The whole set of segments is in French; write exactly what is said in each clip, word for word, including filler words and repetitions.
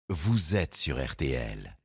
vous êtes sur R T L.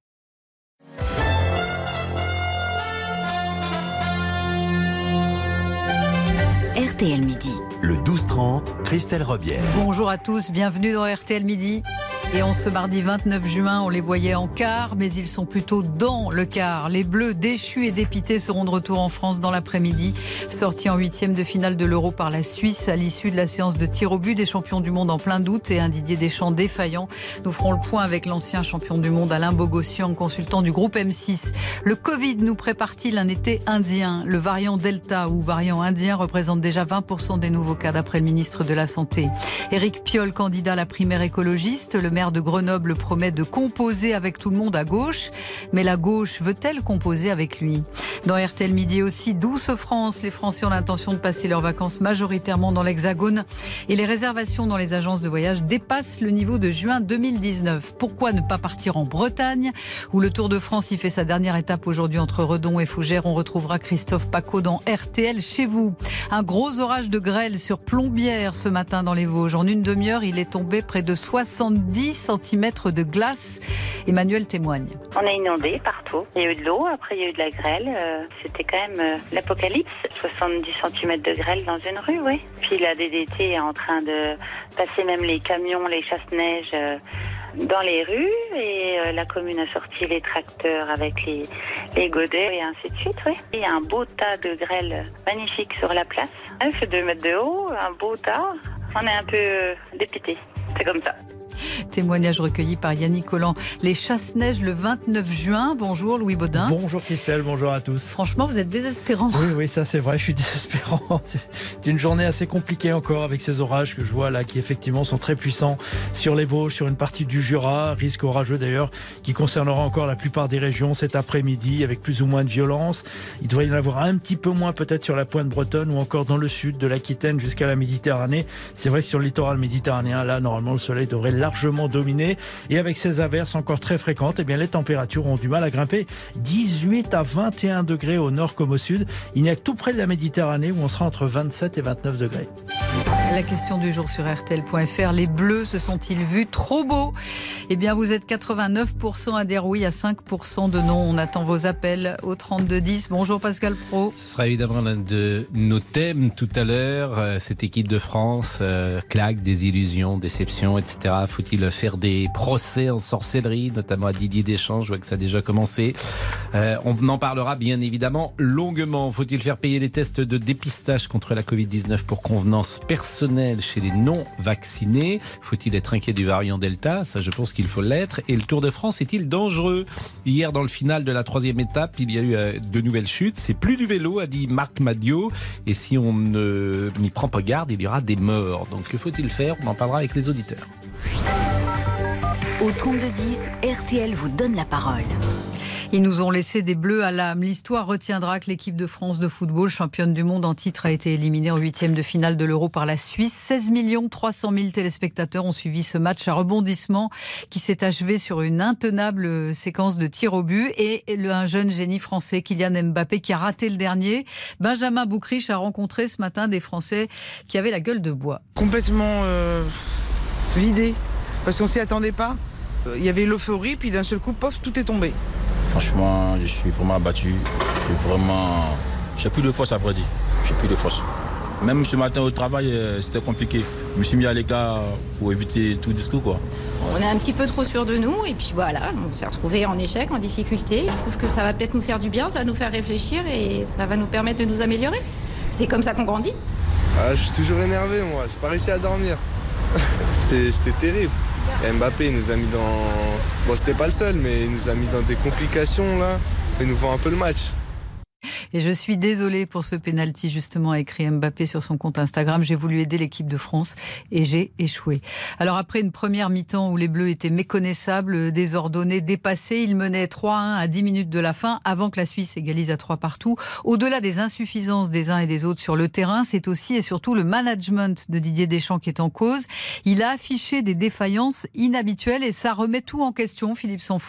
R T L Midi. Le douze trente, Christelle Robière. Bonjour à tous, bienvenue dans R T L Midi. Et en ce mardi vingt-neuf juin, on les voyait en quart, mais ils sont plutôt dans le quart. Les Bleus déchus et dépités seront de retour en France dans l'après-midi. Sortis en huitième de finale de l'Euro par la Suisse à l'issue de la séance de tir au but des champions du monde en plein doute et un Didier Deschamps défaillant. Nous ferons le point avec l'ancien champion du monde Alain Bogossian, consultant du groupe M six. Le Covid nous prépare-t-il un été indien ? Le variant Delta ou variant indien représente déjà vingt pour cent des nouveaux cas d'après le ministre de la Santé. Éric Piolle, candidat à la primaire écologiste, le maire de Grenoble promet de composer avec tout le monde à gauche. Mais la gauche veut-elle composer avec lui ? Dans R T L Midi aussi, douce France. Les Français ont l'intention de passer leurs vacances majoritairement dans l'Hexagone. Et les réservations dans les agences de voyage dépassent le niveau de juin deux mille dix-neuf. Pourquoi ne pas partir en Bretagne, où le Tour de France y fait sa dernière étape aujourd'hui entre Redon et Fougères? On retrouvera Christophe Pacaud dans R T L chez vous. Un gros orage de grêle sur Plombières ce matin dans les Vosges. En une demi-heure, il est tombé près de soixante-dix centimètres de glace. Emmanuel témoigne. On a inondé partout. Il y a eu de l'eau, après il y a eu de la grêle. Euh, c'était quand même euh, l'apocalypse. soixante-dix centimètres de grêle dans une rue, oui. Puis la D D T est en train de passer même les camions, les chasse-neige euh, dans les rues. Et euh, la commune a sorti les tracteurs avec les, les godets et ainsi de suite, oui. Il y a un beau tas de grêle magnifique sur la place. Il fait deux mètres de haut, un beau tas. On est un peu euh, dépité. C'est comme ça. Témoignage recueilli par Yannick Collant. Les chasse-neige le vingt-neuf juin. Bonjour Louis Baudin. Bonjour Christelle, bonjour à tous. Franchement, vous êtes désespérant. Oui, oui, ça c'est vrai, je suis désespérant. C'est une journée assez compliquée encore avec ces orages que je vois là qui effectivement sont très puissants sur les Vosges, sur une partie du Jura. Risque orageux d'ailleurs qui concernera encore la plupart des régions cet après-midi avec plus ou moins de violence. Il devrait y en avoir un petit peu moins peut-être sur la pointe bretonne ou encore dans le sud de l'Aquitaine jusqu'à la Méditerranée. C'est vrai que sur le littoral méditerranéen, là normalement le soleil devrait largement dominé et avec ces averses encore très fréquentes, eh bien les températures ont du mal à grimper. dix-huit à vingt et un degrés au nord comme au sud. Il n'y a que tout près de la Méditerranée où on sera entre vingt-sept et vingt-neuf degrés. La question du jour sur R T L point F R, les Bleus se sont-ils vus trop beaux ? Eh bien vous êtes quatre-vingt-neuf pour cent à dire oui, à cinq pour cent de non. On attend vos appels au trente-deux dix. Bonjour Pascal Praud. Ce sera évidemment l'un de nos thèmes tout à l'heure. Cette équipe de France, euh, claque, désillusion, déception, et cetera. Faut-il faire des procès en sorcellerie, notamment à Didier Deschamps? Je vois que ça a déjà commencé. Euh, on en parlera bien évidemment longuement. Faut-il faire payer les tests de dépistage contre la covid dix-neuf pour convenance personnelle chez les non-vaccinés? Faut-il être inquiet du variant Delta? Ça, je pense qu'il faut l'être. Et le Tour de France est-il dangereux? Hier, dans le final de la troisième étape, il y a eu euh, de nouvelles chutes. C'est plus du vélo, a dit Marc Madiot. Et si on ne n'y prend pas garde, il y aura des morts. Donc, que faut-il faire? On en parlera avec les auditeurs. Au trente-deux dix, R T L vous donne la parole. Ils nous ont laissé des bleus à l'âme. L'histoire retiendra que l'équipe de France de football, championne du monde en titre, a été éliminée en huitième de finale de l'Euro par la Suisse. seize millions trois cent mille téléspectateurs ont suivi ce match à rebondissement qui s'est achevé sur une intenable séquence de tirs au but et un jeune génie français, Kylian Mbappé, qui a raté le dernier. Benjamin Boucriche a rencontré ce matin des Français qui avaient la gueule de bois. Complètement euh, vidé, parce qu'on s'y attendait pas. Il y avait l'euphorie, puis d'un seul coup, pof, tout est tombé. Franchement, je suis vraiment abattu. Je suis vraiment... J'ai plus de force à vrai dire. J'ai plus de force. Même ce matin au travail, c'était compliqué. Je me suis mis à l'écart pour éviter tout discours, quoi. On est un petit peu trop sûr de nous et puis voilà, on s'est retrouvés en échec, en difficulté. Je trouve que ça va peut-être nous faire du bien, ça va nous faire réfléchir et ça va nous permettre de nous améliorer. C'est comme ça qu'on grandit. Ah, je suis toujours énervé, moi. J'ai pas réussi à dormir. C'est, c'était terrible. Et Mbappé nous a mis dans... Bon, c'était pas le seul, mais il nous a mis dans des complications, là. Il nous vend un peu le match. Et je suis désolée pour ce pénalty, justement, a écrit Mbappé sur son compte Instagram. J'ai voulu aider l'équipe de France et j'ai échoué. Alors après une première mi-temps où les Bleus étaient méconnaissables, désordonnés, dépassés, ils menaient trois à un à dix minutes de la fin avant que la Suisse égalise à trois partout. Au-delà des insuffisances des uns et des autres sur le terrain, c'est aussi et surtout le management de Didier Deschamps qui est en cause. Il a affiché des défaillances inhabituelles et ça remet tout en question, Philippe Sansfourche.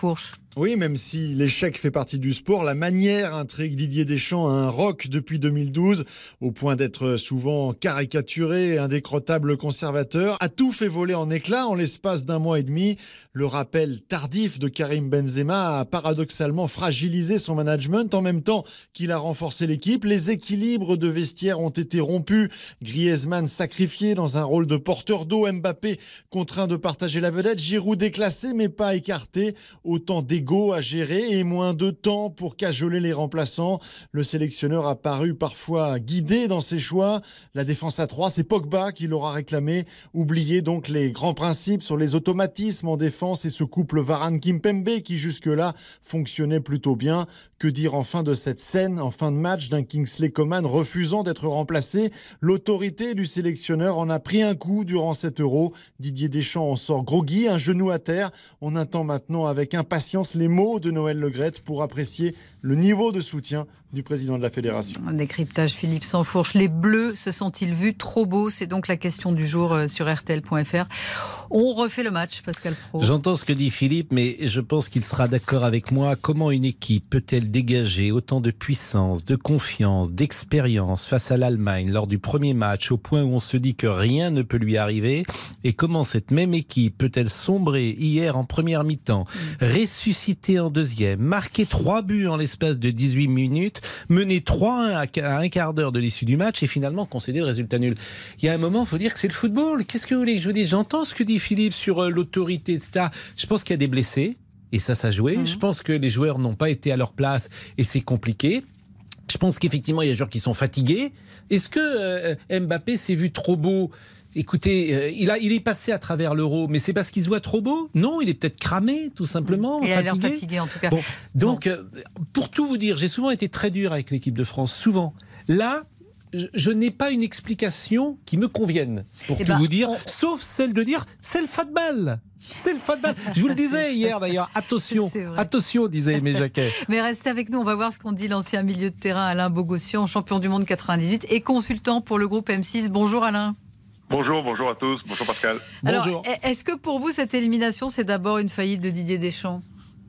Oui, même si l'échec fait partie du sport, la manière intrigue Didier Deschamps à un rock depuis deux mille douze, au point d'être souvent caricaturé et indécrottable conservateur, a tout fait voler en éclats en l'espace d'un mois et demi. Le rappel tardif de Karim Benzema a paradoxalement fragilisé son management en même temps qu'il a renforcé l'équipe. Les équilibres de vestiaire ont été rompus. Griezmann sacrifié dans un rôle de porteur d'eau, Mbappé contraint de partager la vedette, Giroud déclassé mais pas écarté. Autant d'ego à gérer et moins de temps pour cajoler les remplaçants. Le sélectionneur a paru parfois guidé dans ses choix. La défense à trois, c'est Pogba qui l'aura réclamé. Oubliez donc les grands principes sur les automatismes en défense et ce couple Varane-Kimpembe qui jusque-là fonctionnait plutôt bien. Que dire enfin de cette scène en fin de match d'un Kingsley Coman refusant d'être remplacé? L'autorité du sélectionneur en a pris un coup durant cet Euro. Didier Deschamps en sort groggy, un genou à terre. On attend maintenant avec impatience les mots de Noël Le Graët pour apprécier le niveau de soutien du président de la fédération. Un décryptage Philippe Sansfourche. Les Bleus se sont-ils vus trop beaux? C'est donc la question du jour sur R T L point F R. On refait le match, Pascal Praud. J'entends ce que dit Philippe, mais je pense qu'il sera d'accord avec moi. Comment une équipe peut-elle dégager autant de puissance, de confiance, d'expérience face à l'Allemagne lors du premier match, au point où on se dit que rien ne peut lui arriver? Et comment cette même équipe peut-elle sombrer hier en première mi-temps, ressusciter en deuxième, marquer trois buts en l'espace de dix-huit minutes, mener trois à un à un quart d'heure de l'issue du match et finalement concéder le résultat nul? Il y a un moment, il faut dire que c'est le football. Qu'est-ce que vous voulez que je vous dise? J'entends ce que dit Philippe sur euh, l'autorité, et cetera. Je pense qu'il y a des blessés et ça, ça a joué. Mmh. Je pense que les joueurs n'ont pas été à leur place et c'est compliqué. Je pense qu'effectivement, il y a des joueurs qui sont fatigués. Est-ce que euh, Mbappé s'est vu trop beau? Écoutez, euh, il, a, il est passé à travers l'Euro, mais c'est parce qu'il se voit trop beau? Non, il est peut-être cramé, tout simplement. Il fatigué. a l'air fatigué, en tout cas. Bon, donc, euh, pour tout vous dire, j'ai souvent été très dur avec l'équipe de France, souvent. Là, je, je n'ai pas une explication qui me convienne, pour eh tout ben, vous dire, on... sauf celle de dire, c'est le football. C'est le football. Je vous le disais hier d'ailleurs. Attention, attention, disait Aimé Jacquet. Mais restez avec nous, on va voir ce qu'on dit l'ancien milieu de terrain Alain Bogossian, champion du monde quatre-vingt-dix-huit et consultant pour le groupe M six. Bonjour Alain. Bonjour, bonjour à tous. Bonjour Pascal. Alors, bonjour. Est-ce que pour vous cette élimination c'est d'abord une faillite de Didier Deschamps?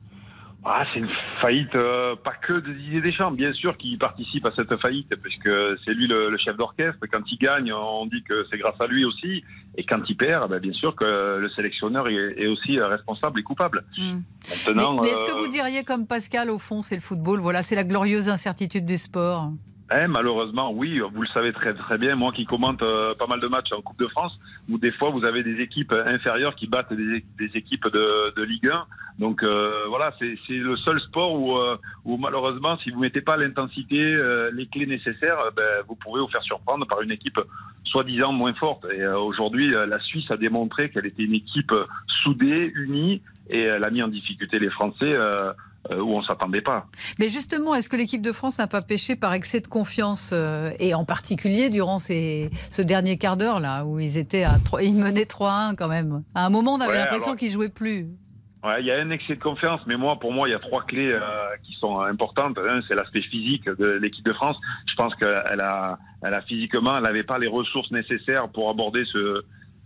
Ah, c'est une faillite, euh, pas que de Didier Deschamps, bien sûr qu'il participe à cette faillite, puisque c'est lui le, le chef d'orchestre. Quand il gagne, on dit que c'est grâce à lui aussi, et quand il perd, ben bien sûr que le sélectionneur est, est aussi responsable et coupable. Mmh. Maintenant, mais, mais est-ce euh... que vous diriez comme Pascal, au fond, c'est le football, voilà, c'est la glorieuse incertitude du sport? Eh, malheureusement, oui, vous le savez très très bien. Moi qui commente euh, pas mal de matchs en Coupe de France, où des fois vous avez des équipes inférieures qui battent des, des équipes de, de Ligue un. Donc euh, voilà, c'est, c'est le seul sport où, euh, où malheureusement, si vous mettez pas l'intensité, euh, les clés nécessaires, euh, ben, vous pouvez vous faire surprendre par une équipe soi-disant moins forte. Et euh, aujourd'hui, euh, la Suisse a démontré qu'elle était une équipe soudée, unie, et elle a mis en difficulté les Français. Euh, Euh, où on ne s'attendait pas. Mais justement, est-ce que l'équipe de France n'a pas péché par excès de confiance euh, et en particulier durant ces, ce dernier quart d'heure là où ils étaient à trois, ils menaient trois à un quand même. À un moment, on avait ouais, l'impression alors... qu'ils jouaient plus. Ouais, il y a un excès de confiance, mais moi, pour moi, il y a trois clés euh, qui sont importantes. Un, c'est l'aspect physique de l'équipe de France. Je pense qu'elle a, elle a physiquement, elle n'avait pas les ressources nécessaires pour aborder ce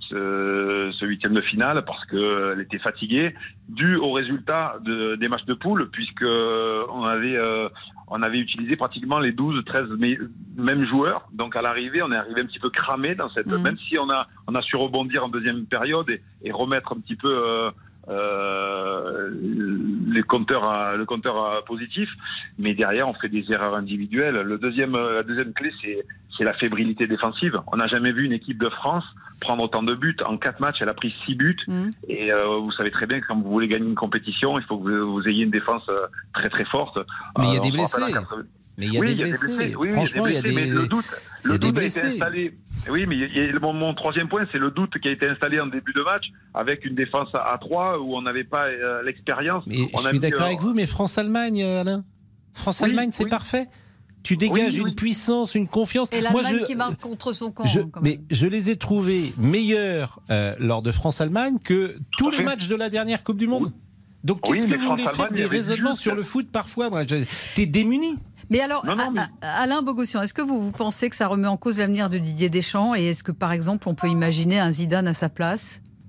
ce, ce huitième de finale parce qu'elle était fatiguée, dû au résultat de, des matchs de poule, puisque on avait, euh, on avait utilisé pratiquement les douze, treize mêmes joueurs. Donc à l'arrivée, on est arrivé un petit peu cramé dans cette, mmh. même si on a, on a su rebondir en deuxième période et, et remettre un petit peu euh, euh, les compteurs à, le compteur à positif, mais derrière on fait des erreurs individuelles. Le deuxième, la deuxième clé, c'est c'est la fébrilité défensive. On n'a jamais vu une équipe de France prendre autant de buts. En quatre matchs, elle a pris six buts. Mmh. Et euh, vous savez très bien que quand vous voulez gagner une compétition, il faut que vous, vous ayez une défense euh, très très forte. Mais il y a euh, des blessés. Mais il y a oui, des blessés. Il y a des blessés. Oui, franchement, il y a des blessés. Mais le doute, il y a le des doute a blessés. été installé. Oui, mais il y a, mon, mon troisième point, c'est le doute qui a été installé en début de match avec une défense à trois où on n'avait pas euh, l'expérience. Mais on je suis d'accord euh... avec vous, mais France-Allemagne, Alain France-Allemagne, oui, c'est oui. parfait. Tu dégages oui, oui. une puissance, une confiance. Et l'Allemagne Moi, je, qui marque contre son camp. Je, quand mais je les ai trouvés meilleurs euh, lors de France-Allemagne que tous les matchs de la dernière Coupe du Monde. Donc qu'est-ce oui, que vous voulez faire des raisonnements juste... sur le foot parfois? T'es démuni. Mais alors, non, non, mais... Alain Bogossian, est-ce que vous, vous pensez que ça remet en cause l'avenir de Didier Deschamps? Et est-ce que, par exemple, on peut imaginer un Zidane à sa place?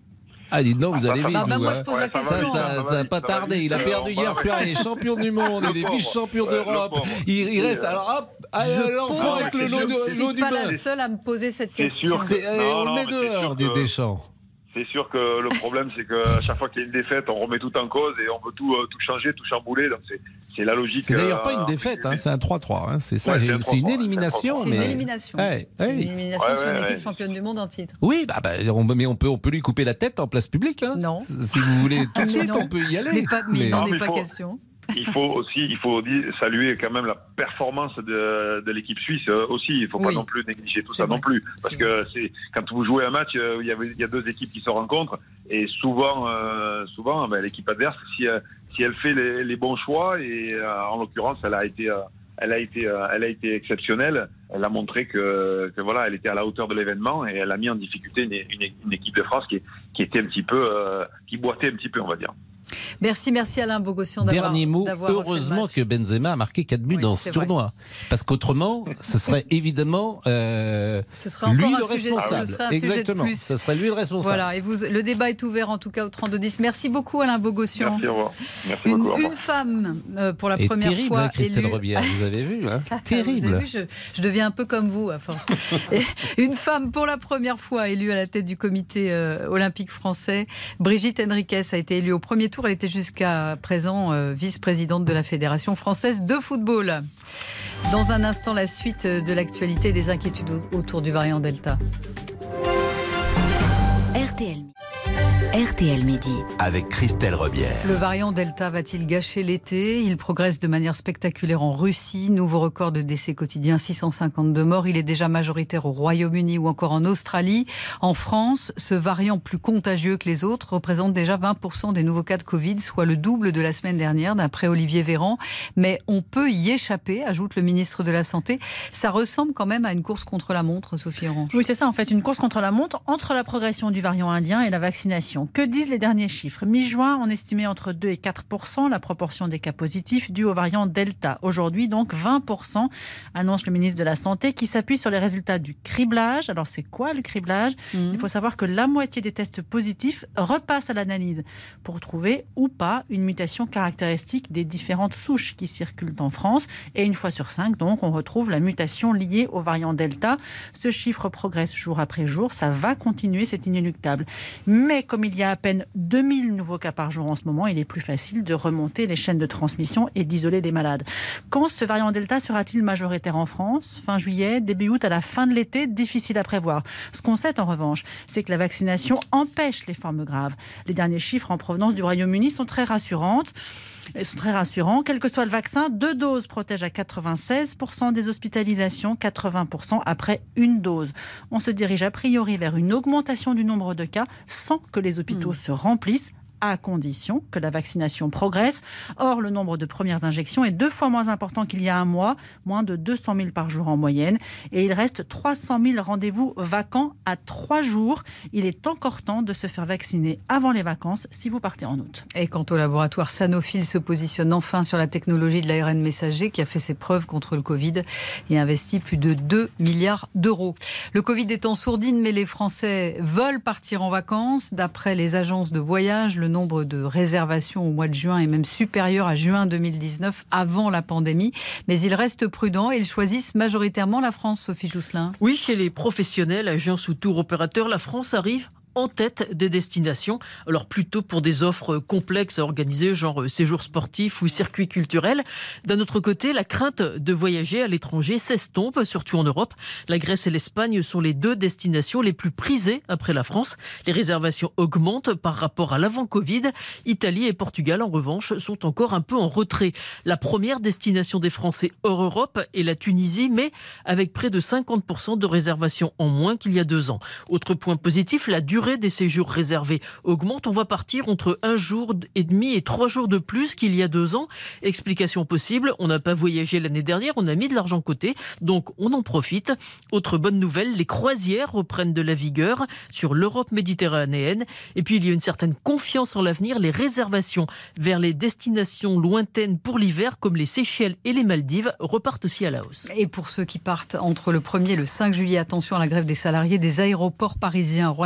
Ah, dites donc, vous allez vite. Ah, bah, vous, moi, hein. je pose la question. Ça, ça, ça n'a pas tardé. Il a perdu hier soir. Il est champion du monde. Il est vice-champion d'Europe. Il, il reste. Alors, hop, l'enfant avec le lot Je l'eau ne du suis pas bain. la seule à me poser cette question. C'est sûr que- Et Non, on non, le met mais c'est dehors, sûr des que- Deschamps. C'est sûr que le problème, c'est qu'à chaque fois qu'il y a une défaite, on remet tout en cause et on veut tout, euh, tout changer, tout chambouler. Donc c'est, c'est la logique. C'est d'ailleurs euh, pas une défaite, hein, c'est un trois trois. Hein, c'est ça, Ouais, j'ai- c'est un c'est une trois trois, élimination. C'est une mais- élimination. Ouais, C'est ouais. une élimination Ouais, sur une ouais, équipe ouais. championne du monde en titre. Oui, bah, bah, on, mais on peut, on peut lui couper la tête en place publique. Hein. Non. Si vous voulez, tout de Mais suite, non. on peut y aller. Mais, pas, mais, il Non, n'en mais est pas faut- question. Il faut aussi, il faut dire, saluer quand même la performance de, de l'équipe suisse euh, aussi. Il ne faut Oui. pas non plus négliger tout C'est ça vrai. non plus, parce C'est que c'est quand vous jouez un match, euh, il y avait, il y a deux équipes qui se rencontrent et souvent, euh, souvent, ben, l'équipe adverse, si, euh, si elle fait les, les bons choix et euh, en l'occurrence, elle a été, euh, elle a été, euh, elle a été exceptionnelle. Elle a montré que, que voilà, elle était à la hauteur de l'événement et elle a mis en difficulté une, une, une équipe de France qui, qui était un petit peu, euh, qui boitait un petit peu, on va dire. Merci, merci Alain Bogossian d'avoir Dernier mot, d'avoir refait le heureusement match. que Benzema a marqué quatre buts Oui, dans c'est ce tournoi. Parce qu'autrement, ce serait évidemment euh, Ce serait encore lui un le sujet- responsable. ce serait un sujet de Exactement, plus. ce serait lui le responsable. Voilà, et vous, le débat est ouvert en tout cas au trente-deux dix. Merci beaucoup Alain Bogossian. Merci, au revoir. Merci Une, beaucoup. Au revoir. une femme euh, pour la Et première terrible, fois hein, Christelle élue- Rebière, vous avez vu, hein Vous terrible. avez vu, je, je deviens un peu comme vous à force. Et une femme pour la première fois élue à la tête du comité euh, olympique français. Brigitte Henriquez a été élue au premier tour. Elle était jusqu'à présent euh, vice-présidente de la Fédération française de football. Dans un instant, la suite de l'actualité et des inquiétudes autour du variant Delta. R T L. R T L Midi. Avec Christelle Rebière. Le variant Delta va-t-il gâcher l'été ? Il progresse de manière spectaculaire en Russie. Nouveau record de décès quotidien, six cent cinquante-deux morts. Il est déjà majoritaire au Royaume-Uni ou encore en Australie. En France, ce variant plus contagieux que les autres représente déjà vingt pour cent des nouveaux cas de Covid, soit le double de la semaine dernière, d'après Olivier Véran. Mais on peut y échapper, ajoute le ministre de la Santé. Ça ressemble quand même à une course contre la montre, Sophie Orange. Oui, c'est ça, en fait, une course contre la montre entre la progression du variant indien et la vaccination. Que disent les derniers chiffres ? Mi-juin, on estimait entre deux et quatre pour cent la proportion des cas positifs dus au variant Delta. Aujourd'hui, donc, vingt pour cent, annonce le ministre de la Santé, qui s'appuie sur les résultats du criblage. Alors, c'est quoi le criblage ? mmh. Il faut savoir que la moitié des tests positifs repassent à l'analyse pour trouver ou pas une mutation caractéristique des différentes souches qui circulent en France. Et une fois sur cinq, donc, on retrouve la mutation liée au variant Delta. Ce chiffre progresse jour après jour. Ça va continuer, c'est inéluctable. Mais comme il y a à peine deux mille nouveaux cas par jour en ce moment, il est plus facile de remonter les chaînes de transmission et d'isoler les malades. Quand ce variant Delta sera-t-il majoritaire en France ? Fin juillet, début août, à la fin de l'été, difficile à prévoir. Ce qu'on sait en revanche, c'est que la vaccination empêche les formes graves. Les derniers chiffres en provenance du Royaume-Uni sont très rassurantes. Ils sont très rassurants. Quel que soit le vaccin, deux doses protègent à quatre-vingt-seize pour cent des hospitalisations, quatre-vingts pour cent après une dose. On se dirige a priori vers une augmentation du nombre de cas sans que les hôpitaux mmh. se remplissent, à condition que la vaccination progresse. Or, le nombre de premières injections est deux fois moins important qu'il y a un mois, moins de deux cent mille par jour en moyenne. Et il reste trois cent mille rendez-vous vacants à trois jours. Il est encore temps de se faire vacciner avant les vacances si vous partez en août. Et quant au laboratoire Sanofi, il se positionne enfin sur la technologie de l'A R N messager qui a fait ses preuves contre le Covid et investit plus de deux milliards d'euros. Le Covid est en sourdine, mais les Français veulent partir en vacances. D'après les agences de voyage, le nombre de réservations au mois de juin est même supérieur à juin deux mille dix-neuf, avant la pandémie. Mais ils restent prudents et ils choisissent majoritairement la France, Sophie Jousselin. Oui, chez les professionnels, agences ou tour opérateurs, la France arrive en tête des destinations. Alors plutôt pour des offres complexes à organiser, genre séjours sportifs ou circuits culturels. D'un autre côté, la crainte de voyager à l'étranger s'estompe, surtout en Europe. La Grèce et l'Espagne sont les deux destinations les plus prisées après la France. Les réservations augmentent par rapport à l'avant-Covid. Italie et Portugal, en revanche, sont encore un peu en retrait. La première destination des Français hors Europe est la Tunisie, mais avec près de cinquante pour cent de réservations en moins qu'il y a deux ans. Autre point positif, la durée des séjours réservés augmente. On va partir entre un jour et demi et trois jours de plus qu'il y a deux ans. Explication possible, on n'a pas voyagé l'année dernière, on a mis de l'argent côté, donc on en profite. Autre bonne nouvelle, les croisières reprennent de la vigueur sur l'Europe méditerranéenne. Et puis il y a une certaine confiance en l'avenir. Les réservations vers les destinations lointaines pour l'hiver, comme les Seychelles et les Maldives, repartent aussi à la hausse. Et pour ceux qui partent entre le premier et le cinq juillet, attention à la grève des salariés des aéroports parisiens, Roissy, Orly,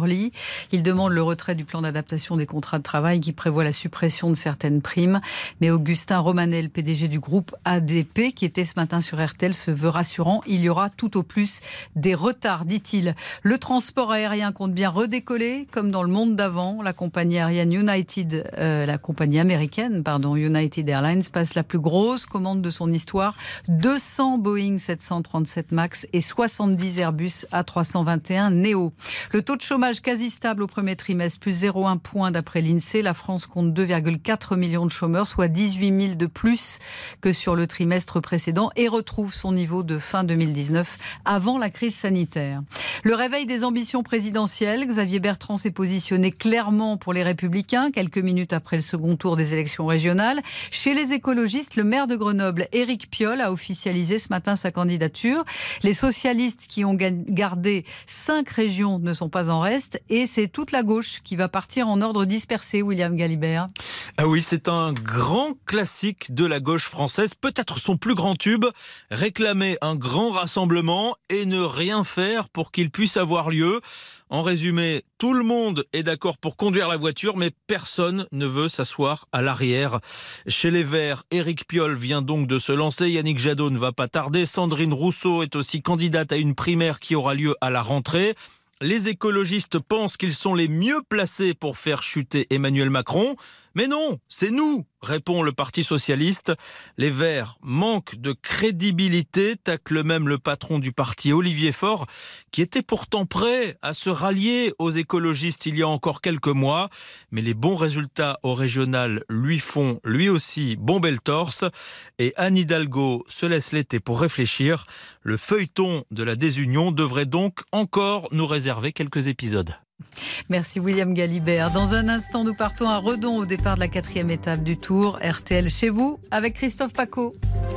Orly. Il demande le retrait du plan d'adaptation des contrats de travail qui prévoit la suppression de certaines primes. Mais Augustin Romanel, P D G du groupe A D P, qui était ce matin sur R T L, se veut rassurant. Il y aura tout au plus des retards, dit-il. Le transport aérien compte bien redécoller, comme dans le monde d'avant. La compagnie aérienne United, euh, la compagnie américaine, pardon, United Airlines, passe la plus grosse commande de son histoire. deux cents Boeing sept cent trente-sept MAX et soixante-dix Airbus A trois cent vingt et un Neo. Le taux de chômage quasi stable au premier trimestre, plus zéro virgule un point d'après l'INSEE. La France compte deux virgule quatre millions de chômeurs, soit dix-huit mille de plus que sur le trimestre précédent et retrouve son niveau de fin deux mille dix-neuf, avant la crise sanitaire. Le réveil des ambitions présidentielles. Xavier Bertrand s'est positionné clairement pour les Républicains, quelques minutes après le second tour des élections régionales. Chez les écologistes, le maire de Grenoble, Éric Piolle, a officialisé ce matin sa candidature. Les socialistes qui ont gardé cinq régions ne sont pas en reste et c'est toute la gauche qui va partir en ordre dispersé, William Galibert. Ah oui, c'est un grand classique de la gauche française, peut-être son plus grand tube, réclamer un grand rassemblement et ne rien faire pour qu'il puisse avoir lieu. En résumé, tout le monde est d'accord pour conduire la voiture, mais personne ne veut s'asseoir à l'arrière. Chez les Verts, Éric Piolle vient donc de se lancer. Yannick Jadot ne va pas tarder. Sandrine Rousseau est aussi candidate à une primaire qui aura lieu à la rentrée. Les écologistes pensent qu'ils sont les mieux placés pour faire chuter Emmanuel Macron. Mais non, c'est nous, répond le Parti socialiste. Les Verts manquent de crédibilité, tacle même le patron du parti, Olivier Faure, qui était pourtant prêt à se rallier aux écologistes il y a encore quelques mois. Mais les bons résultats au régional lui font lui aussi bomber le torse. Et Anne Hidalgo se laisse l'été pour réfléchir. Le feuilleton de la désunion devrait donc encore nous réserver quelques épisodes. Merci William Galibert. Dans un instant, nous partons à Redon au départ de la quatrième étape du Tour. R T L chez vous avec Christophe Pacaud.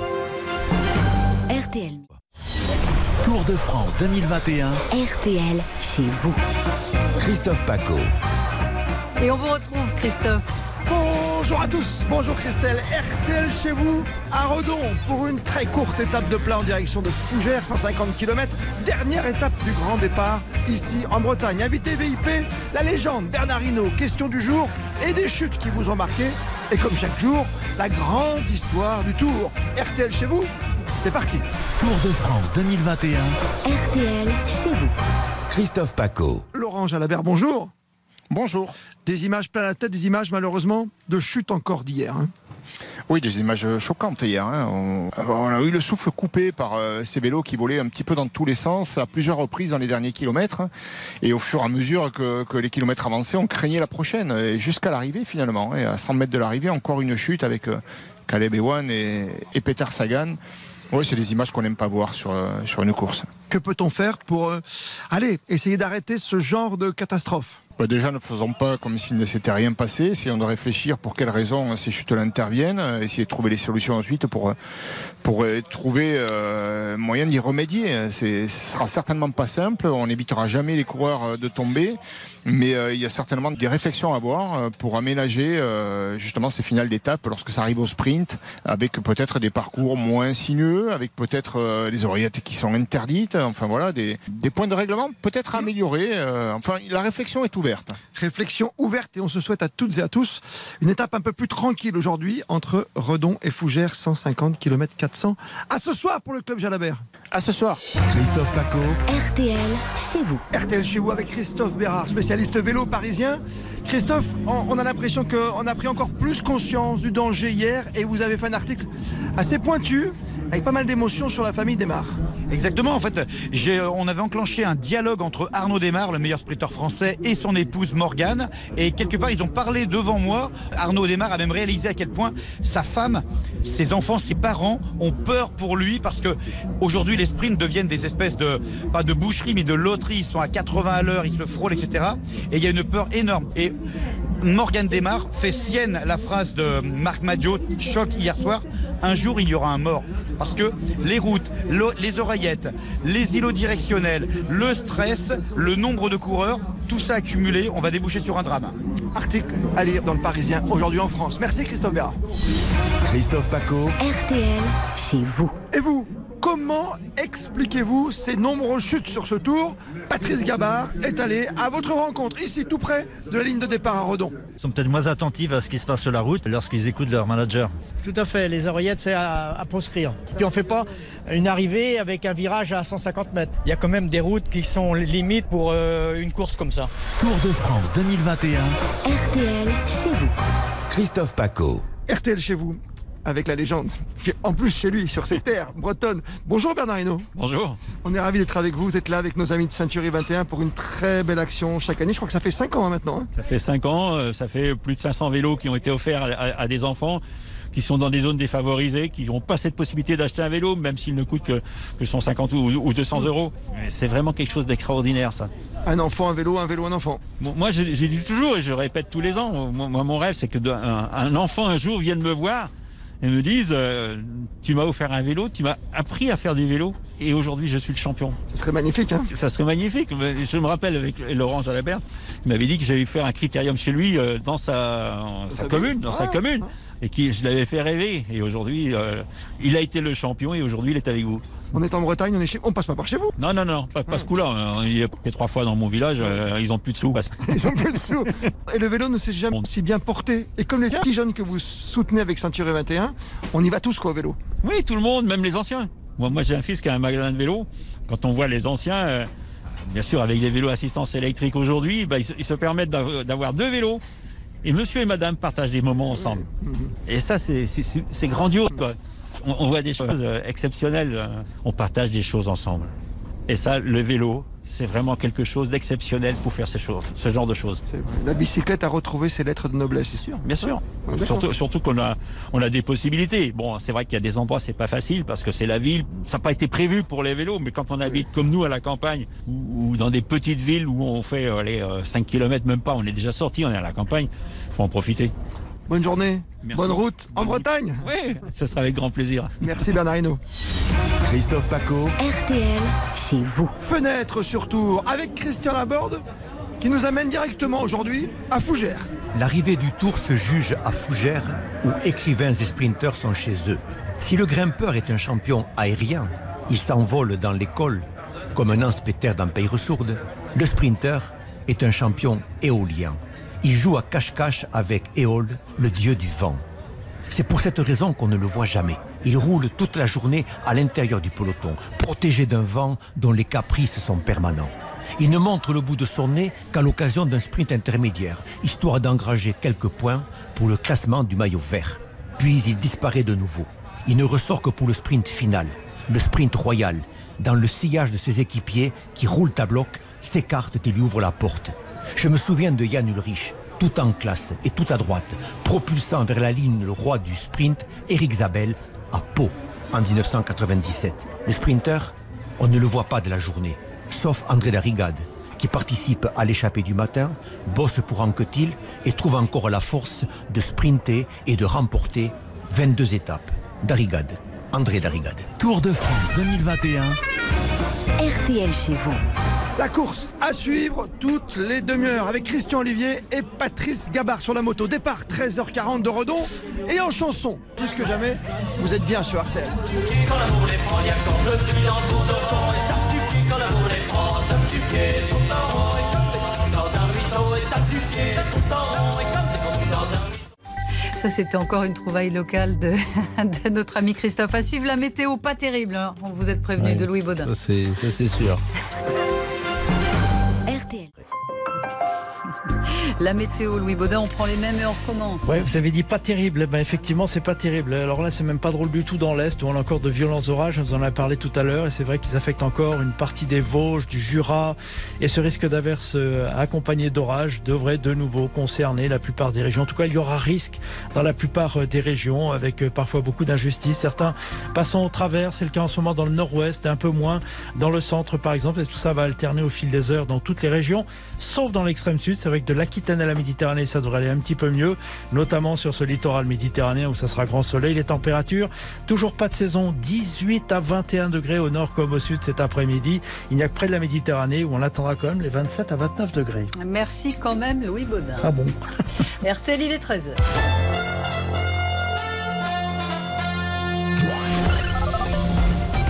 R T L. Tour de France deux mille vingt et un. R T L chez vous. Christophe Pacaud. Et on vous retrouve, Christophe. Bonjour à tous, bonjour Christelle, R T L chez vous à Redon pour une très courte étape de plat en direction de Fougères, cent cinquante kilomètres, dernière étape du grand départ ici en Bretagne. Invité V I P, la légende Bernard Hinault, question du jour et des chutes qui vous ont marqué. Et comme chaque jour, la grande histoire du Tour. R T L chez vous, c'est parti. Tour de France deux mille vingt et un. R T L chez vous. Christophe Pacaud. Laurent Jalabert, bonjour. Bonjour. Des images plein la tête, des images malheureusement de chute encore d'hier. Hein. Oui, des images choquantes hier. Hein. On, on a eu le souffle coupé par euh, ces vélos qui volaient un petit peu dans tous les sens à plusieurs reprises dans les derniers kilomètres. Et au fur et à mesure que, que les kilomètres avançaient, on craignait la prochaine. Et jusqu'à l'arrivée finalement. Et à cent mètres de l'arrivée, encore une chute avec euh, Caleb Ewan et, et Peter Sagan. Oui, c'est des images qu'on n'aime pas voir sur, euh, sur une course. Que peut-on faire pour euh, aller essayer d'arrêter ce genre de catastrophe ? Bah déjà, ne faisons pas comme s'il ne s'était rien passé. Essayons de réfléchir pour quelles raisons ces chutes-là interviennent. Essayer de trouver les solutions ensuite pour, pour trouver euh, moyen d'y remédier. Ce sera certainement pas simple. On n'évitera jamais les coureurs de tomber. Mais euh, il y a certainement des réflexions à avoir pour aménager euh, justement ces finales d'étape lorsque ça arrive au sprint, avec peut-être des parcours moins sinueux, avec peut-être euh, des oreillettes qui sont interdites. Enfin voilà, des, des points de règlement peut-être améliorés. Euh, enfin, la réflexion est ouverte. Réflexion ouverte et on se souhaite à toutes et à tous une étape un peu plus tranquille aujourd'hui entre Redon et Fougères, cent cinquante kilomètres quatre cents. À ce soir pour le club Jalabert. À ce soir. Christophe Pacaud. R T L chez vous. R T L chez vous avec Christophe Bérard, spécialiste vélo parisien. Christophe, on, on a l'impression qu'on a pris encore plus conscience du danger hier et vous avez fait un article assez pointu avec pas mal d'émotions sur la famille Desmar. Exactement, en fait, j'ai, on avait enclenché un dialogue entre Arnaud Desmar, le meilleur sprinter français, et son épouse Morgane, et quelque part ils ont parlé devant moi. Arnaud Desmar a même réalisé à quel point sa femme, ses enfants, ses parents ont peur pour lui, parce que aujourd'hui les sprints deviennent des espèces de, pas de boucherie, mais de loterie. Ils sont à quatre-vingts à l'heure, ils se frôlent, et cetera. Et il y a une peur énorme. Et Morgane Desmar fait sienne la phrase de Marc Madiot, choc hier soir, un jour il y aura un mort. Parce que les routes, le, les oreillettes, les îlots directionnels, le stress, le nombre de coureurs, tout ça accumulé, on va déboucher sur un drame. Article à lire dans le Parisien aujourd'hui en France. Merci Christophe Bérard. Christophe Pacaud. R T L chez vous. Et vous ? Comment expliquez-vous ces nombreuses chutes sur ce tour? Patrice Gabard est allé à votre rencontre, ici tout près de la ligne de départ à Redon. Ils sont peut-être moins attentifs à ce qui se passe sur la route lorsqu'ils écoutent leur manager. Tout à fait, les oreillettes c'est à, à proscrire. Puis on ne fait pas une arrivée avec un virage à cent cinquante mètres. Il y a quand même des routes qui sont limites pour euh, une course comme ça. Tour de France deux mille vingt et un. R T L chez vous. Christophe Paco. R T L chez vous, avec la légende, qui est en plus chez lui, sur ses terres bretonnes. Bonjour Bernard Hinault. Bonjour. On est ravis d'être avec vous. Vous êtes là avec nos amis de Century vingt et un pour une très belle action chaque année. Je crois que ça fait cinq ans hein, maintenant. Hein. Ça fait cinq ans, euh, ça fait plus de cinq cents vélos qui ont été offerts à, à, à des enfants qui sont dans des zones défavorisées, qui n'ont pas cette possibilité d'acheter un vélo, même s'il ne coûte que, que cent cinquante ou, ou deux cents euros. C'est vraiment quelque chose d'extraordinaire, ça. Un enfant, un vélo, un vélo, un enfant. Bon, moi, j'ai dit toujours, et je répète tous les ans, moi, mon rêve, c'est que un, un enfant, un jour, vienne me voir et me dise euh, tu m'as offert un vélo, tu m'as appris à faire du vélo, et aujourd'hui, je suis le champion. Ça serait magnifique, hein? Ça serait magnifique. Je me rappelle, avec Laurent Jalabert, il m'avait dit que j'allais faire un critérium chez lui euh, dans sa, sa commune, dans ah, sa commune. Ah. Et qui je l'avais fait rêver. Et aujourd'hui, euh, il a été le champion et aujourd'hui, il est avec vous. On est en Bretagne, on est chez... on passe pas par chez vous. Non, non, non, pas, pas ce coup-là. Il y a trois fois dans mon village, euh, ils ont plus de sous. Parce... Ils ont plus de sous. Et le vélo ne s'est jamais bon. si bien porté. Et comme les petits jeunes que vous soutenez avec Century vingt et un, on y va tous quoi au vélo. Oui, tout le monde, même les anciens. Moi, moi j'ai un fils qui a un magasin de vélo. Quand on voit les anciens, euh, bien sûr, avec les vélos assistance électrique aujourd'hui, bah, ils, ils se permettent d'avoir deux vélos. Et monsieur et madame partagent des moments ensemble. Et ça, c'est grandiose, quoi. On, on voit des choses exceptionnelles. On partage des choses ensemble. Et ça, le vélo, c'est vraiment quelque chose d'exceptionnel pour faire ces choses, ce genre de choses. La bicyclette a retrouvé ses lettres de noblesse. Bien sûr, bien sûr. Ouais, surtout surtout qu'on a, on a des possibilités. Bon, c'est vrai qu'il y a des endroits, c'est pas facile parce que c'est la ville. Ça n'a pas été prévu pour les vélos, mais quand on habite comme nous à la campagne ou, ou dans des petites villes où on fait allez, cinq kilomètres, même pas, on est déjà sorti, on est à la campagne, il faut en profiter. Bonne journée, merci. Bonne route en Bonne Bretagne. Route. Oui, ce sera avec grand plaisir. Merci Bernard Hinault. Christophe Paco. R T L chez vous. Fenêtre sur Tour avec Christian Laborde qui nous amène directement aujourd'hui à Fougères. L'arrivée du Tour se juge à Fougères où écrivains et sprinteurs sont chez eux. Si le grimpeur est un champion aérien, il s'envole dans l'école comme un anse-péter dans Peyresourde, le sprinter est un champion éolien. Il joue à cache-cache avec Éole, le dieu du vent. C'est pour cette raison qu'on ne le voit jamais. Il roule toute la journée à l'intérieur du peloton, protégé d'un vent dont les caprices sont permanents. Il ne montre le bout de son nez qu'à l'occasion d'un sprint intermédiaire, histoire d'engranger quelques points pour le classement du maillot vert. Puis il disparaît de nouveau. Il ne ressort que pour le sprint final, le sprint royal, dans le sillage de ses équipiers qui roulent à bloc, s'écartent et lui ouvrent la porte. Je me souviens de Yann Ulrich, tout en classe et tout à droite, propulsant vers la ligne le roi du sprint, Éric Zabel, à Pau, en mille neuf cent quatre-vingt-dix-sept. Le sprinter, on ne le voit pas de la journée, sauf André Darrigade, qui participe à l'échappée du matin, bosse pour Anquetil et trouve encore la force de sprinter et de remporter vingt-deux étapes. Darrigade, André Darrigade. Tour de France deux mille vingt et un. R T L chez vous. La course à suivre toutes les demi-heures avec Christian Olivier et Patrice Gabard sur la moto. Départ treize heures quarante de Redon et en chanson. Plus que jamais, vous êtes bien sur R T L. Quand l'amour les prend, il y a quand le bilan pour de fond. Et tape du pied quand l'amour les prend, tape du pied, saute en rond. Et comme t'es conduit dans un ruisseau, et tape du pied, saute en rond. Et comme t'es conduit dans un ruisseau. Ça, c'était encore une trouvaille locale de, de notre ami Christophe. À suivre la météo, pas terrible. Hein. Vous êtes prévenu, ouais, de Louis Baudin. Ça, c'est sûr. La météo, Louis Baudin, on prend les mêmes et on recommence. Oui, vous avez dit pas terrible. Ben effectivement, c'est pas terrible. Alors là, c'est même pas drôle du tout dans l'Est où on a encore de violents orages. On en a parlé tout à l'heure et c'est vrai qu'ils affectent encore une partie des Vosges, du Jura. Et ce risque d'averse accompagné d'orages devrait de nouveau concerner la plupart des régions. En tout cas, il y aura risque dans la plupart des régions avec parfois beaucoup d'injustice. Certains passant au travers. C'est le cas en ce moment dans le nord-ouest, un peu moins dans le centre par exemple. Et tout ça va alterner au fil des heures dans toutes les régions, sauf dans l'extrême sud. C'est vrai que de l'Aquitaine à la Méditerranée, ça devrait aller un petit peu mieux, notamment sur ce littoral méditerranéen où ça sera grand soleil. Les températures, toujours pas de saison, dix-huit à vingt et un degrés au nord comme au sud cet après-midi. Il n'y a que près de la Méditerranée où on attendra quand même les vingt-sept à vingt-neuf degrés. Merci quand même Louis Baudin. Ah bon. R T L, il est treize heures.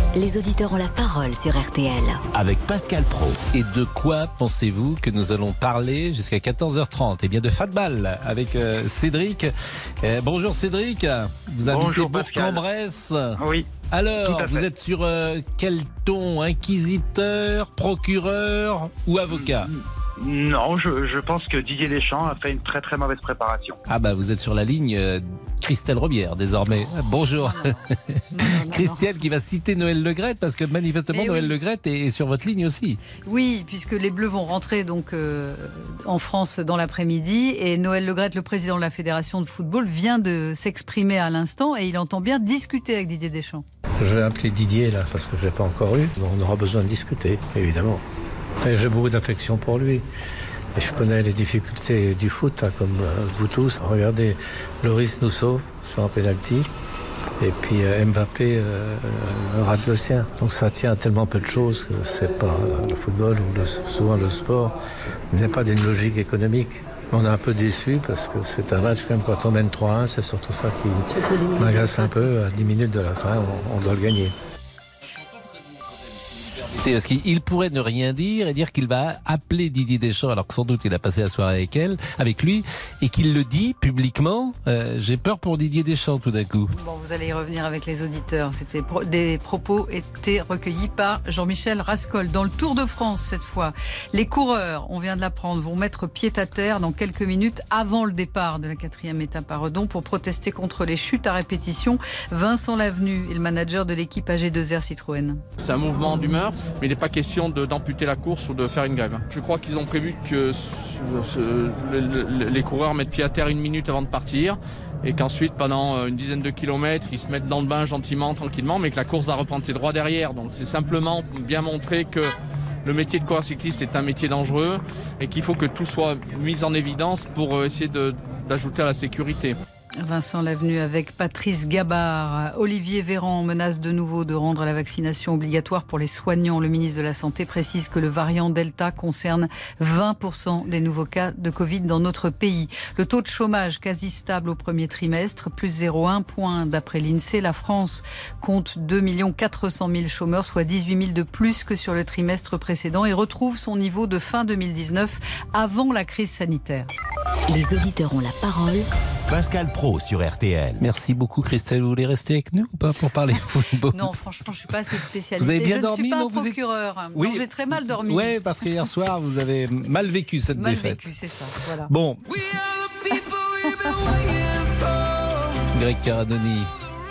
Les auditeurs ont la parole sur R T L. Avec Pascal Pro. Et de quoi pensez-vous que nous allons parler jusqu'à quatorze heures trente? Eh bien de football avec euh, Cédric. Euh, bonjour Cédric, vous habitez Bourg-en-Bresse. Oui. Alors, vous êtes sur euh, quel ton? Inquisiteur, procureur ou avocat? Non, je, je pense que Didier Deschamps a fait une très très mauvaise préparation. Ah bah vous êtes sur la ligne euh, Christelle Robière désormais. Bonjour. Non, non, non, non, Christelle qui va citer Noël Le Graët parce que manifestement Et Noël oui. Le Graët est, est sur votre ligne aussi. Oui, puisque les Bleus vont rentrer donc euh, en France dans l'après-midi et Noël Le Graët, le président de la Fédération de football, vient de s'exprimer à l'instant et il entend bien discuter avec Didier Deschamps. Je vais appeler Didier là parce que je ne l'ai pas encore eu. On aura besoin de discuter, évidemment. Et j'ai beaucoup d'affection pour lui. Et je connais les difficultés du foot, hein, comme euh, vous tous. Regardez, Loris nous sauve sur un pénalty. Et puis euh, Mbappé euh, rate le sien. Donc ça tient à tellement peu de choses que c'est pas euh, le football ou le, souvent le sport n'est pas d'une logique économique. On est un peu déçus parce que c'est un match quand même quand on mène trois à un, c'est surtout ça qui m'agace un peu. À dix minutes de la fin, on, on doit le gagner. Parce qu'il pourrait ne rien dire et dire qu'il va appeler Didier Deschamps alors que sans doute il a passé la soirée avec elle, avec lui, et qu'il le dit publiquement. Euh, j'ai peur pour Didier Deschamps tout d'un coup. Bon, vous allez y revenir avec les auditeurs. C'était pro- des propos étaient recueillis par Jean-Michel Rascol. Dans le Tour de France cette fois, les coureurs, on vient de l'apprendre, vont mettre pied à terre dans quelques minutes avant le départ de la quatrième étape à Redon pour protester contre les chutes à répétition. Vincent Lavenu est le manager de l'équipe A G deux R Citroën. C'est un mouvement d'humeur, mais il n'est pas question de, d'amputer la course ou de faire une grève. Je crois qu'ils ont prévu que ce, ce, le, le, les coureurs mettent pied à terre une minute avant de partir et qu'ensuite, pendant une dizaine de kilomètres, ils se mettent dans le bain gentiment, tranquillement, mais que la course va reprendre ses droits derrière. Donc c'est simplement bien montrer que le métier de coureur cycliste est un métier dangereux et qu'il faut que tout soit mis en évidence pour essayer de, d'ajouter à la sécurité. Vincent Lavenu avec Patrice Gabard. Olivier Véran menace de nouveau de rendre la vaccination obligatoire pour les soignants. Le ministre de la Santé précise que le variant Delta concerne vingt pour cent des nouveaux cas de Covid dans notre pays. Le taux de chômage quasi stable au premier trimestre, plus zéro virgule un point d'après l'INSEE. La France compte deux millions quatre cent mille chômeurs, soit dix-huit mille de plus que sur le trimestre précédent et retrouve son niveau de fin deux mille dix-neuf avant la crise sanitaire. Les auditeurs ont la parole. Pascal Pro sur R T L. Merci beaucoup Christelle. Vous voulez rester avec nous ou pas pour parler football? Non, franchement, je ne suis pas assez spécialisée. Vous avez bien je dormi, ne suis pas non, un vous êtes... procureur. Oui. Non, j'ai très mal dormi. Oui, parce que hier soir, vous avez mal vécu cette mal défaite. Mal vécu, c'est ça. Voilà. Bon. Greg Caradoni.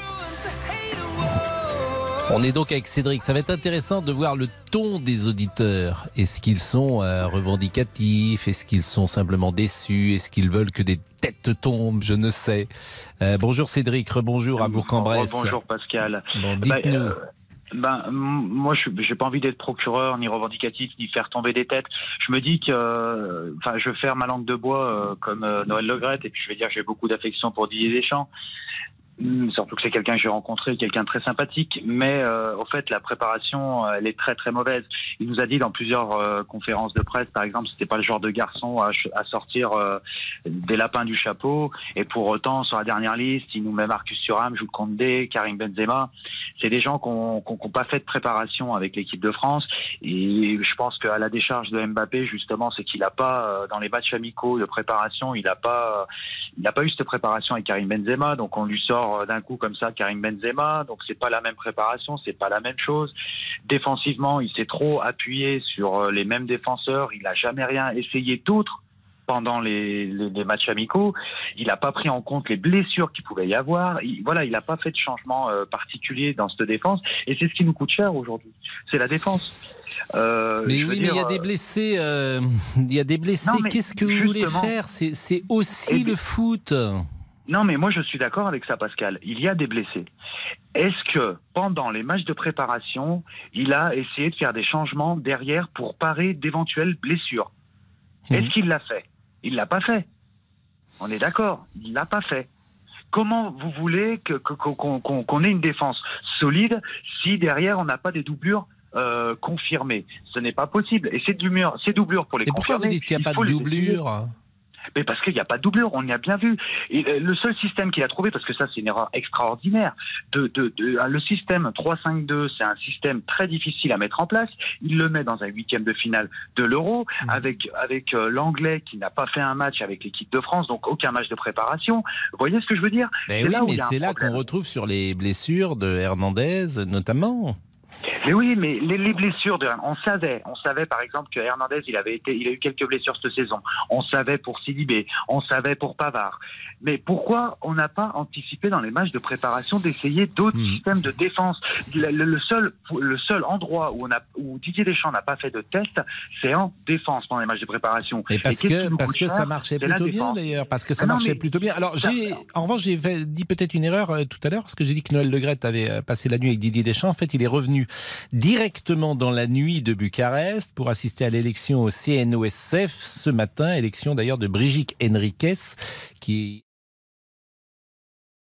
On est donc avec Cédric. Ça va être intéressant de voir le ton des auditeurs. Est-ce qu'ils sont euh, revendicatifs? Est-ce qu'ils sont simplement déçus? Est-ce qu'ils veulent que des têtes tombent? Je ne sais. Euh, bonjour Cédric, rebonjour à Bourg-en-Bresse. Bonjour Pascal. Bon, dites-nous. Bah, euh... Ben, moi, je j'ai pas envie d'être procureur, ni revendicatif, ni faire tomber des têtes. Je me dis que, euh, enfin, je vais faire ma langue de bois euh, comme euh, Noël Le Graët, et puis je vais dire que j'ai beaucoup d'affection pour Didier Deschamps. Surtout que c'est quelqu'un que j'ai rencontré, quelqu'un de très sympathique, mais euh, au fait la préparation elle est très très mauvaise. Il nous a dit dans plusieurs euh, conférences de presse, par exemple, c'était pas le genre de garçon à, à sortir euh, des lapins du chapeau, et pour autant sur la dernière liste il nous met Marcus Thuram, Jules Koundé, Karim Benzema. C'est des gens qui n'ont pas fait de préparation avec l'équipe de France, et je pense qu'à la décharge de Mbappé justement, c'est qu'il n'a pas euh, dans les matchs amicaux de préparation, il n'a pas euh, il n'a pas eu cette préparation avec Karim Benzema, donc on lui sort d'un coup comme ça Karim Benzema, donc c'est pas la même préparation, c'est pas la même chose. Défensivement, il s'est trop appuyé sur les mêmes défenseurs, il n'a jamais rien essayé d'autre pendant les, les, les matchs amicaux. Il n'a pas pris en compte les blessures qu'il pouvait y avoir. Il, voilà, il n'a pas fait de changement euh, particulier dans cette défense, et c'est ce qui nous coûte cher aujourd'hui. C'est la défense. Euh, mais oui, dire, mais il y a des blessés. Euh, il y a des blessés. Non, qu'est-ce que vous voulez faire? C'est, c'est aussi le foot. Non, mais moi je suis d'accord avec ça, Pascal. Il y a des blessés. Est-ce que pendant les matchs de préparation, il a essayé de faire des changements derrière pour parer d'éventuelles blessures? Mmh. Est-ce qu'il l'a fait? Il l'a pas fait. On est d'accord, il l'a pas fait. Comment vous voulez que, que, qu'on, qu'on, qu'on ait une défense solide si derrière on n'a pas des doublures euh, confirmées? Ce n'est pas possible. Et ces doublures, ces doublures pour les Et pourquoi vous dites qu'il n'y a pas de doublure? Mais parce qu'il n'y a pas de doublure, on y a bien vu. Et le seul système qu'il a trouvé, parce que ça c'est une erreur extraordinaire, de, de, de, le système trois cinq deux, c'est un système très difficile à mettre en place. Il le met dans un huitième de finale de l'Euro, mmh. avec, avec euh, l'Anglais qui n'a pas fait un match avec l'équipe de France, donc aucun match de préparation. Vous voyez ce que je veux dire? Mais oui, mais c'est là qu'on retrouve sur les blessures de Hernandez, notamment. Mais oui, mais les, les blessures, de, on savait, on savait par exemple que Hernandez, il avait été, il a eu quelques blessures cette saison. On savait pour Sidibé, on savait pour Pavard. Mais pourquoi on n'a pas anticipé dans les matchs de préparation d'essayer d'autres mmh. systèmes de défense? Le, le, le seul, le seul endroit où on a, où Didier Deschamps n'a pas fait de test, c'est en défense pendant les matchs de préparation. Et parce Et que parce que ça marchait plutôt bien d'ailleurs, parce que ça ah non, marchait plutôt bien. Alors j'ai, en revanche, j'ai fait, dit peut-être une erreur euh, tout à l'heure, parce que j'ai dit que Noël Le Graët avait euh, passé la nuit avec Didier Deschamps. En fait, il est revenu directement dans la nuit de Bucarest pour assister à l'élection au C N O S F ce matin, élection d'ailleurs de Brigitte Henriques, qui